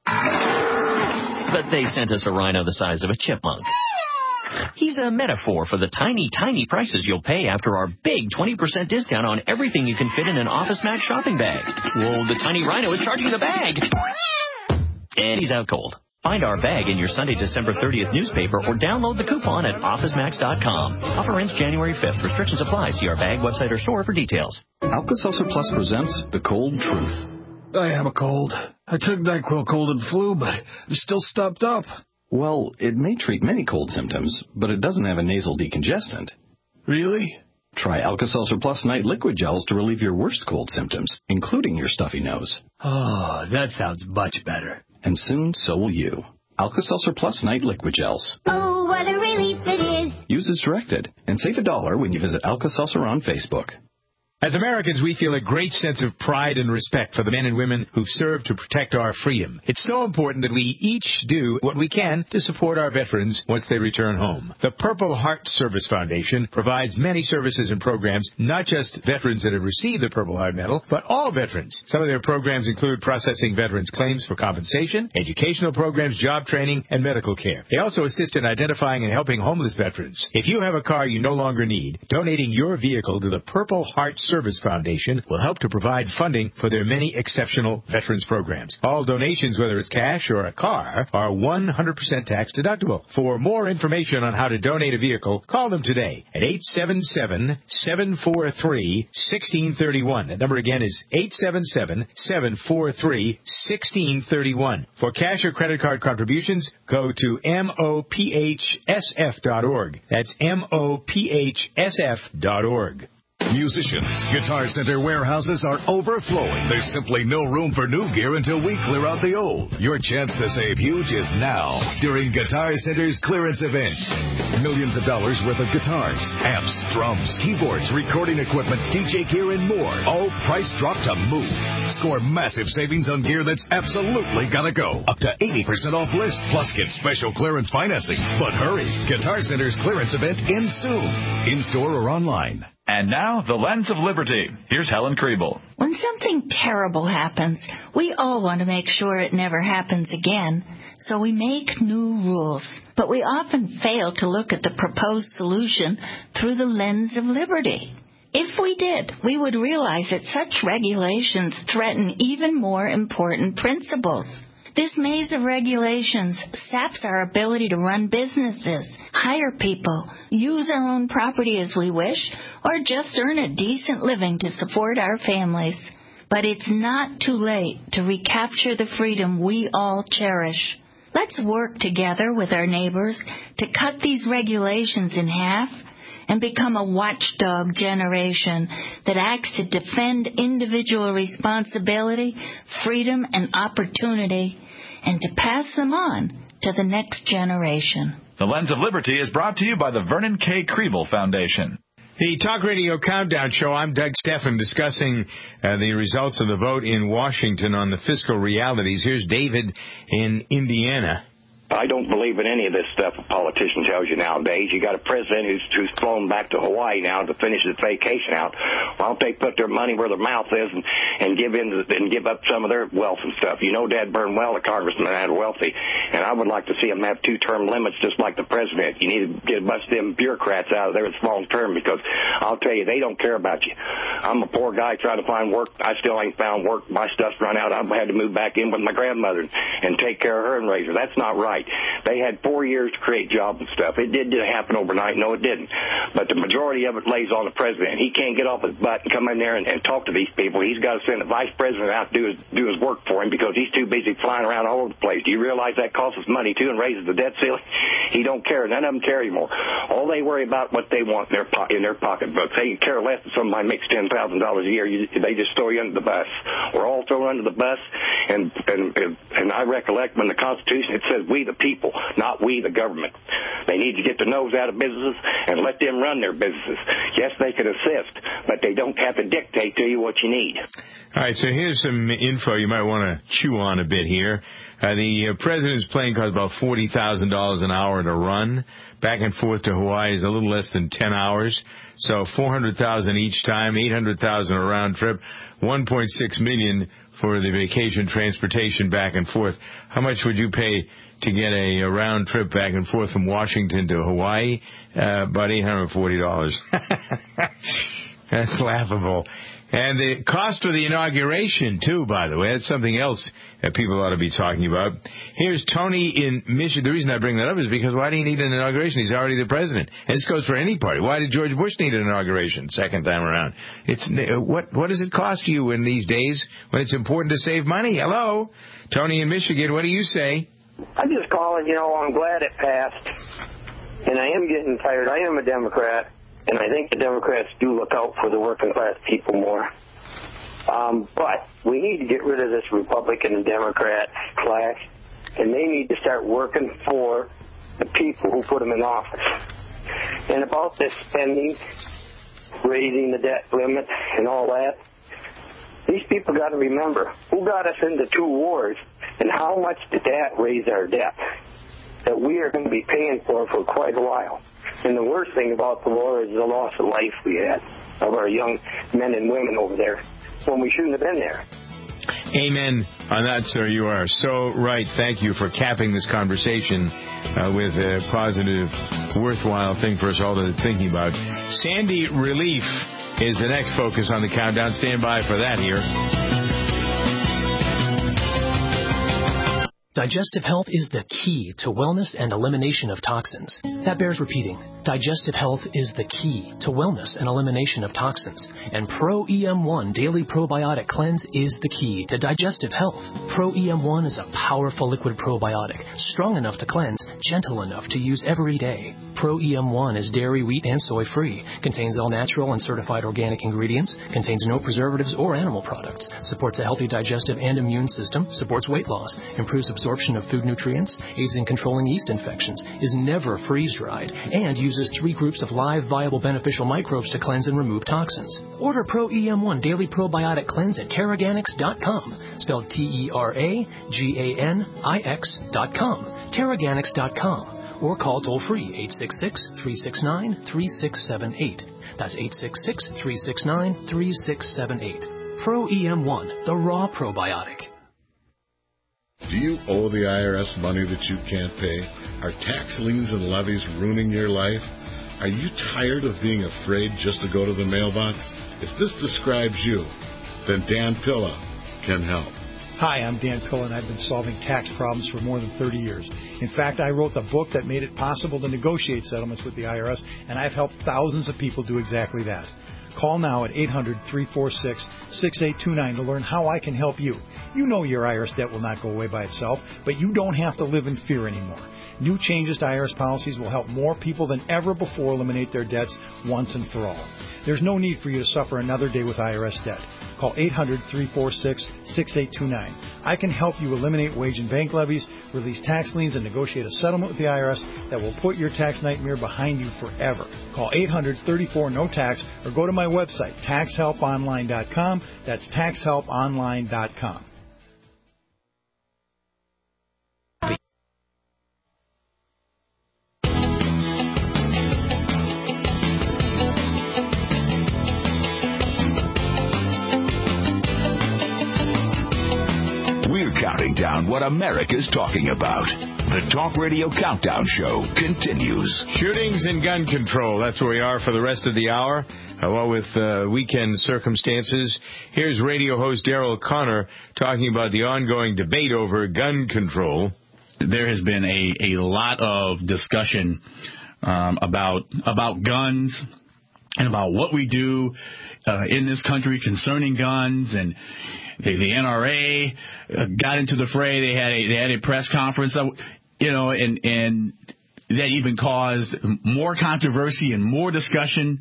But they sent us a Rhino the size of a chipmunk. He's a metaphor for the tiny, tiny prices you'll pay after our big twenty percent discount on everything you can fit in an OfficeMax shopping bag. Well, the tiny Rhino is charging the bag. And he's out cold. Find our bag in your Sunday, December thirtieth newspaper or download the coupon at office max dot com. Offer ends January fifth. Restrictions apply. See our bag, website, or store for details. Alka-Seltzer Plus presents The Cold Truth. I have a cold. I took NyQuil cold and flu, but I'm still stuffed up. Well, it may treat many cold symptoms, but it doesn't have a nasal decongestant. Really? Try Alka-Seltzer Plus Night Liquid Gels to relieve your worst cold symptoms, including your stuffy nose. Oh, that sounds much better. And soon, so will you. Alka-Seltzer Plus Night Liquid Gels. Oh, what a relief it is. Use as directed and save a dollar when you visit Alka-Seltzer on Facebook. As Americans, we feel a great sense of pride and respect for the men and women who've served to protect our freedom. It's so important that we each do what we can to support our veterans once they return home. The Purple Heart Service Foundation provides many services and programs, not just veterans that have received the Purple Heart Medal, but all veterans. Some of their programs include processing veterans' claims for compensation, educational programs, job training, and medical care. They also assist in identifying and helping homeless veterans. If you have a car you no longer need, donating your vehicle to the Purple Heart Service Foundation will help to provide funding for their many exceptional veterans programs. All donations, whether it's cash or a car, are one hundred percent tax deductible. For more information on how to donate a vehicle, call them today at eight seven seven, seven four three, one six three one. That number again is eight seven seven, seven four three, one six three one. For cash or credit card contributions, go to M O P H S F dot org. That's M O P H S F dot org. Musicians, Guitar Center warehouses are overflowing. There's simply no room for new gear until we clear out the old. Your chance to save huge is now during Guitar Center's clearance event. Millions of dollars worth of guitars, amps, drums, keyboards, recording equipment, D J gear, and more. All price dropped to move. Score massive savings on gear that's absolutely gotta go. Up to eighty percent off list, plus get special clearance financing. But hurry, Guitar Center's clearance event ends soon. In-store or online. And now, the Lens of Liberty. Here's Helen Kriebel. When something terrible happens, we all want to make sure it never happens again, so we make new rules. But we often fail to look at the proposed solution through the lens of liberty. If we did, we would realize that such regulations threaten even more important principles. This maze of regulations saps our ability to run businesses, hire people, use our own property as we wish, or just earn a decent living to support our families. But it's not too late to recapture the freedom we all cherish. Let's work together with our neighbors to cut these regulations in half and become a watchdog generation that acts to defend individual responsibility, freedom, and opportunity, and to pass them on to the next generation. The Lens of Liberty is brought to you by the Vernon K. Kriebel Foundation. The Talk Radio Countdown Show, I'm Doug Steffen, discussing uh, the results of the vote in Washington on the fiscal realities. Here's David in Indiana. I don't believe in any of this stuff a politician tells you nowadays. You got a president who's, who's flown back to Hawaii now to finish his vacation out. Why don't they put their money where their mouth is and, and give in to, and give up some of their wealth and stuff? You know, Dad Burnwell, the congressman, had wealthy, and I would like to see him have two-term limits just like the president. You need to get a bunch of them bureaucrats out of there that's long-term, because I'll tell you, they don't care about you. I'm a poor guy trying to find work. I still ain't found work. My stuff's run out. I've had to move back in with my grandmother and take care of her and raise her. That's not right. They had four years to create jobs and stuff. It did, did happen overnight. No, it didn't. But the majority of it lays on the president. He can't get off his butt and come in there and, and talk to these people. He's got to send the vice president out to do his, do his work for him, because he's too busy flying around all over the place. Do you realize that costs us money, too, and raises the debt ceiling? He don't care. None of them care anymore. All they worry about what they want in their, po- in their pocketbooks. They care less if somebody makes ten thousand dollars a year. You, they just throw you under the bus. We're all thrown under the bus, and, and, and I recollect when the Constitution, it says we the people, not we the government. They need to get the nose out of businesses and let them run their businesses. Yes, they can assist, but they don't have to dictate to you what you need. All right, so here's some info you might want to chew on a bit here. Uh, the uh, president's plane costs about forty thousand dollars an hour to run. Back and forth to Hawaii is a little less than ten hours. So four hundred thousand dollars each time, eight hundred thousand dollars a round trip, one point six million dollars for the vacation transportation back and forth. How much would you pay to get a, a round trip back and forth from Washington to Hawaii? Uh, about eight hundred forty dollars. That's laughable. And the cost of the inauguration, too, by the way. That's something else that people ought to be talking about. Here's Tony in Michigan. The reason I bring that up is because why do you need an inauguration? He's already the president. And this goes for any party. Why did George Bush need an inauguration second time around? It's what what does it cost you in these days when it's important to save money? Hello? Tony in Michigan, what do you say? I'm just calling, you know, I'm glad it passed. And I am getting tired. I am a Democrat. And I think the Democrats do look out for the working class people more. Um, but we need to get rid of this Republican and Democrat clash. and they need to start working for the people who put them in office. And about this spending, raising the debt limit and all that, these people got to remember who got us into two wars and how much did that raise our debt that we are going to be paying for for quite a while. And the worst thing about the war is the loss of life we had of our young men and women over there when we shouldn't have been there. Amen on that, sir. You are so right. Thank you for capping this conversation uh, with a positive, worthwhile thing for us all to be thinking about. Sandy Relief is the next focus on the countdown. Stand by for that here. Digestive health is the key to wellness and elimination of toxins. That bears repeating. Digestive health is the key to wellness and elimination of toxins. And Pro E M one Daily Probiotic Cleanse is the key to digestive health. Pro E M one is a powerful liquid probiotic, strong enough to cleanse, gentle enough to use every day. Pro E M one is dairy, wheat, and soy-free, contains all natural and certified organic ingredients, contains no preservatives or animal products, supports a healthy digestive and immune system, supports weight loss, improves absorption of food nutrients, aids in controlling yeast infections, is never freeze-dried, and uses three groups of live, viable, beneficial microbes to cleanse and remove toxins. Order Pro E M one Daily Probiotic Cleanse at Teraganix dot com, spelled T E R A G A N I X dot com, Teraganix dot com. Or call toll-free eight six six, three six nine, three six seven eight. That's eight six six, three six nine, three six seven eight. Pro E M one, the raw probiotic. Do you owe the I R S money that you can't pay? Are tax liens and levies ruining your life? Are you tired of being afraid just to go to the mailbox? If this describes you, then Dan Pilla can help. Hi, I'm Dan Pilla, and I've been solving tax problems for more than thirty years. In fact, I wrote the book that made it possible to negotiate settlements with the I R S, and I've helped thousands of people do exactly that. Call now at eight hundred, three four six, six eight two nine to learn how I can help you. You know your I R S debt will not go away by itself, but you don't have to live in fear anymore. New changes to I R S policies will help more people than ever before eliminate their debts once and for all. There's no need for you to suffer another day with I R S debt. Call eight hundred, three four six, six eight two nine. I can help you eliminate wage and bank levies, release tax liens, and negotiate a settlement with the I R S that will put your tax nightmare behind you forever. Call eight hundred, thirty-four, no tax or go to my website, tax help online dot com. That's tax help online dot com. Counting down what America's talking about. The Talk Radio Countdown Show continues. Shootings and gun control. That's where we are for the rest of the hour, along with uh, weekend circumstances. Here's radio host Daryl Connor talking about the ongoing debate over gun control. There has been a, a lot of discussion um, about about guns and about what we do uh, in this country concerning guns, and The, the N R A uh, got into the fray. They had a they had a press conference, uh, you know, and and that even caused more controversy and more discussion.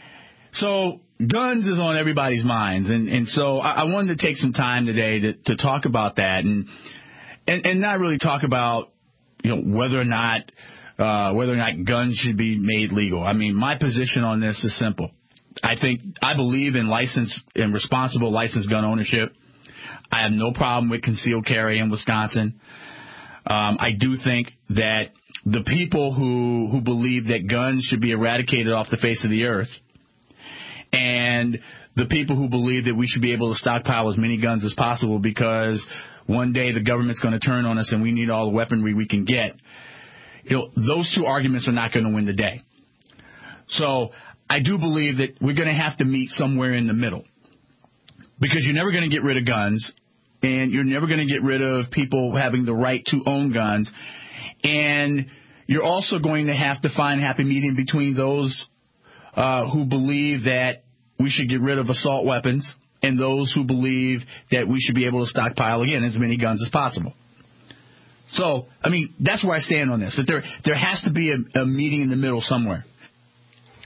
So guns is on everybody's minds, and and so I, I wanted to take some time today to to talk about that, and and and not really talk about, you know, whether or not uh, whether or not guns should be made legal. I mean, my position on this is simple. I think I believe in licensed and responsible licensed gun ownership. I have no problem with concealed carry in Wisconsin. Um, I do think that the people who who believe that guns should be eradicated off the face of the earth, and the people who believe that we should be able to stockpile as many guns as possible because one day the government's going to turn on us and we need all the weaponry we can get, you know, those two arguments are not going to win the day. So I do believe that we're going to have to meet somewhere in the middle, because you're never going to get rid of guns, and you're never going to get rid of people having the right to own guns, and you're also going to have to find a happy medium between those uh, who believe that we should get rid of assault weapons and those who believe that we should be able to stockpile, again, as many guns as possible. So, I mean, that's where I stand on this, that there there has to be a, a meeting in the middle somewhere.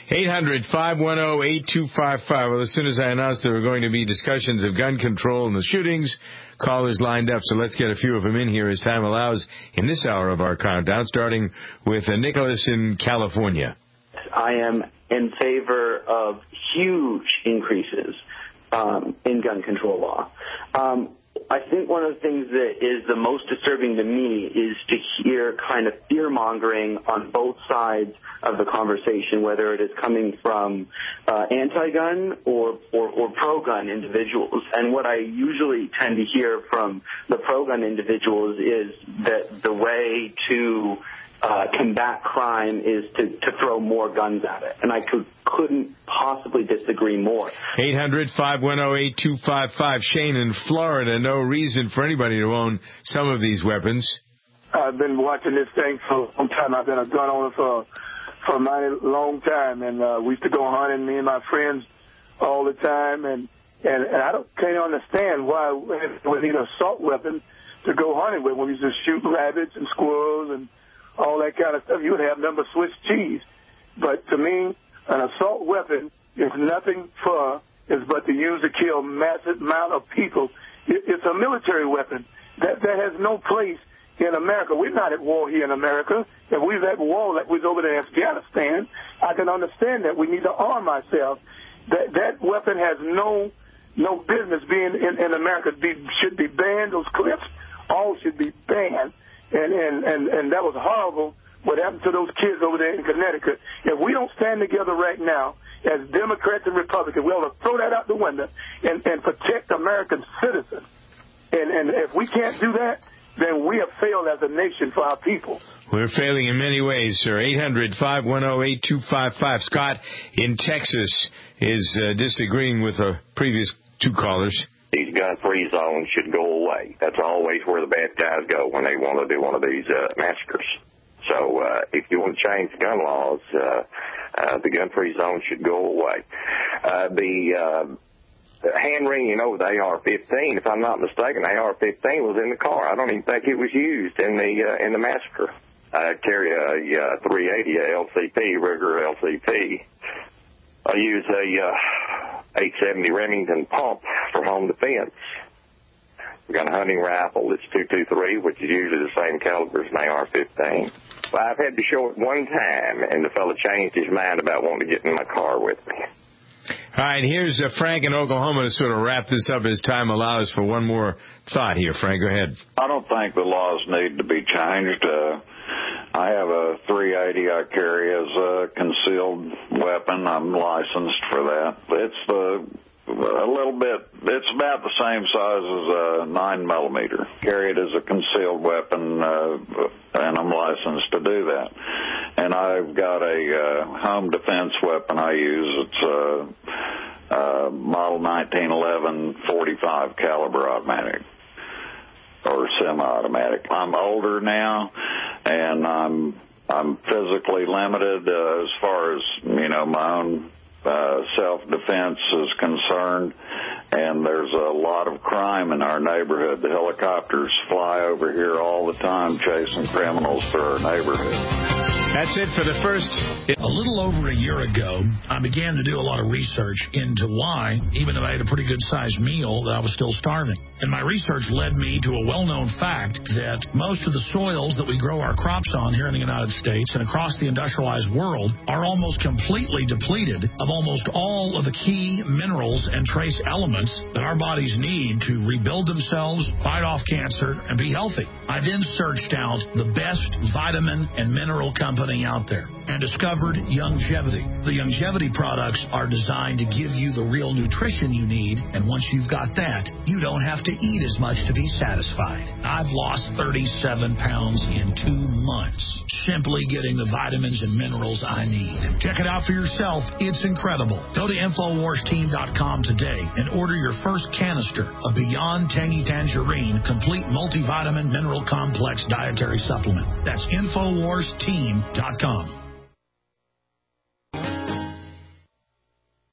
eight hundred, five one zero, eight two five five. Well, as soon as I announced there were going to be discussions of gun control and the shootings, callers lined up. So let's get a few of them in here as time allows in this hour of our countdown, starting with uh, Nicholas in California. I am in favor of huge increases um, in gun control law. Um, I think one of the things that is the most disturbing to me is to hear kind of fear-mongering on both sides of the conversation, whether it is coming from uh, anti-gun or, or, or pro-gun individuals. And what I usually tend to hear from the pro-gun individuals is that the way to Uh, combat crime is to, to throw more guns at it. And I could, couldn't possibly disagree more. eight hundred, five one zero, eight two five five. Shane in Florida, no reason for anybody to own some of these weapons. I've been watching this thing for a long time. I've been a gun owner for, for a mighty long time. And uh, we used to go hunting, me and my friends, all the time. And, and, and I don't, can't understand why we need an assault weapon to go hunting with when we used to shoot rabbits and squirrels and all that kind of stuff. You would have number Swiss cheese. But to me, an assault weapon is nothing for is but to use to kill massive amount of people. It, it's a military weapon that, that has no place in America. We're not at war here in America. If we was at war like we was over there in Afghanistan, I can understand that. We need to arm ourselves. That that weapon has no no business being in, in America. Be, should be banned. Those clips all should be banned. And, and, and, and that was horrible what happened to those kids over there in Connecticut. If we don't stand together right now as Democrats and Republicans, we ought to throw that out the window and, and protect American citizens. And, and if we can't do that, then we have failed as a nation for our people. We're failing in many ways, sir. eight hundred, five one zero, eight two five five. Scott in Texas is uh, disagreeing with the previous two callers. These gun-free zones should go away. That's always where the bad guys go when they want to do one of these uh, massacres. So uh, if you want to change the gun laws, uh, uh, the gun-free zone should go away. Uh, the uh, hand-wringing over the A R fifteen, if I'm not mistaken, the A R fifteen was in the car. I don't even think it was used in the uh, in the massacre. I carry a uh, three eighty, a L C P, Ruger L C P. I use a uh, eight seventy Remington pump for home defense. We got a hunting rifle that's two twenty-three, which is usually the same caliber as an A R fifteen. Well, I've had to show it one time, and the fellow changed his mind about wanting to get in my car with me. All right, here's uh, Frank in Oklahoma to sort of wrap this up as time allows for one more thought here. Frank, go ahead. I don't think the laws need to be changed. Uh, I have a three eighty I carry as a concealed weapon. I'm licensed for that. It's the a little bit, it's about the same size as a nine millimeter. Carry it as a concealed weapon, uh, and I'm licensed to do that. And I've got a uh, home defense weapon I use. It's a, a model nineteen eleven forty-five caliber automatic or semi-automatic. I'm older now, and I'm I'm physically limited uh, as far as, you know, my own Uh, self-defense is concerned, and there's a lot of crime in our neighborhood. The helicopters fly over here all the time chasing criminals through our neighborhood. That's it for the first. A little over a year ago, I began to do a lot of research into why, even though I had a pretty good-sized meal, that I was still starving. And my research led me to a well-known fact that most of the soils that we grow our crops on here in the United States and across the industrialized world are almost completely depleted of almost all of the key minerals and trace elements that our bodies need to rebuild themselves, fight off cancer, and be healthy. I then searched out the best vitamin and mineral company out there and discovered Youngevity. The Youngevity products are designed to give you the real nutrition you need, and once you've got that, you don't have to eat as much to be satisfied. I've lost thirty-seven pounds in two months simply getting the vitamins and minerals I need. Check it out for yourself. It's incredible. Go to Infowars Team dot com today and order your first canister of Beyond Tangy Tangerine Complete Multivitamin Mineral Complex Dietary Supplement. That's Infowars Team dot com.